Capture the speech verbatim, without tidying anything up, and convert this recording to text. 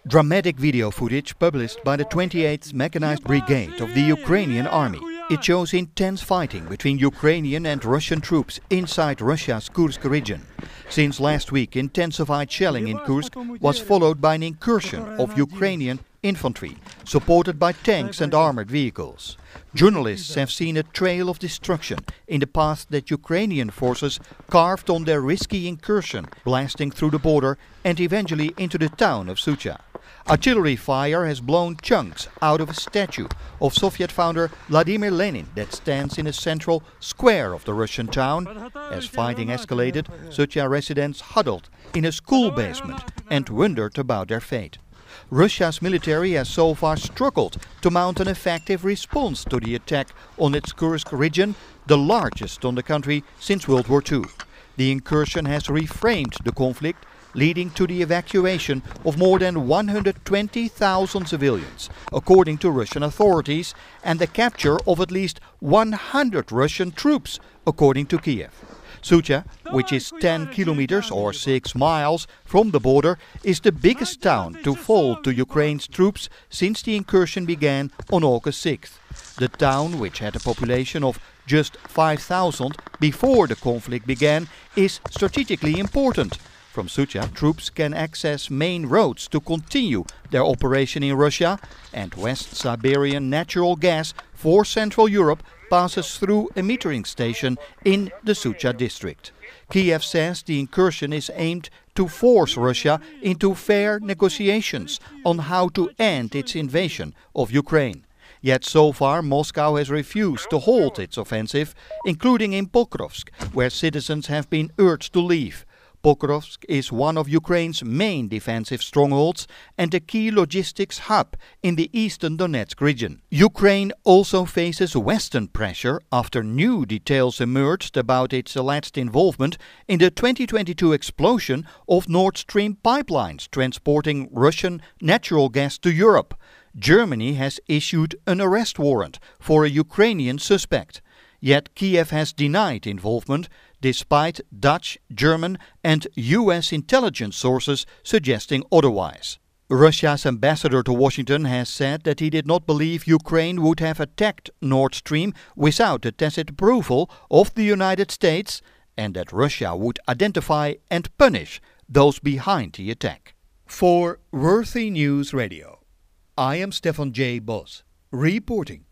Dramatic video footage published by the twenty-eighth Mechanized Brigade of the Ukrainian Army. It shows intense fighting between Ukrainian and Russian troops inside Russia's Kursk region. Since last week, intensified shelling in Kursk was followed by an incursion of Ukrainian infantry, supported by tanks and armored vehicles. Journalists have seen a trail of destruction in the path that Ukrainian forces carved on their risky incursion, blasting through the border and eventually into the town of Sucha. Artillery fire has blown chunks out of a statue of Soviet founder Vladimir Lenin that stands in a central square of the Russian town. As fighting escalated, Sucha residents huddled in a school basement and wondered about their fate. Russia's military has so far struggled to mount an effective response to the attack on its Kursk region, the largest on the country since World War Two. The incursion has reframed the conflict, leading to the evacuation of more than one hundred twenty thousand civilians, according to Russian authorities, and the capture of at least one hundred Russian troops, according to Kiev. Sucha, which is ten kilometers or six miles from the border, is the biggest town to fall to Ukraine's troops since the incursion began on August sixth. The town, which had a population of just five thousand before the conflict began, is strategically important. From Sucha, troops can access main roads to continue their operation in Russia, and West Siberian natural gas for Central Europe passes through a metering station in the Sucha district. Kiev says the incursion is aimed to force Russia into fair negotiations on how to end its invasion of Ukraine. Yet so far Moscow has refused to halt its offensive, including in Pokrovsk, where citizens have been urged to leave. Pokrovsk is one of Ukraine's main defensive strongholds and a key logistics hub in the eastern Donetsk region. Ukraine also faces Western pressure after new details emerged about its alleged involvement in the twenty twenty-two explosion of Nord Stream pipelines transporting Russian natural gas to Europe. Germany has issued an arrest warrant for a Ukrainian suspect. Yet Kiev has denied involvement, despite Dutch, German and U S intelligence sources suggesting otherwise. Russia's ambassador to Washington has said that he did not believe Ukraine would have attacked Nord Stream without the tacit approval of the United States, and that Russia would identify and punish those behind the attack. For Worthy News Radio, I am Stefan J. Bos, reporting.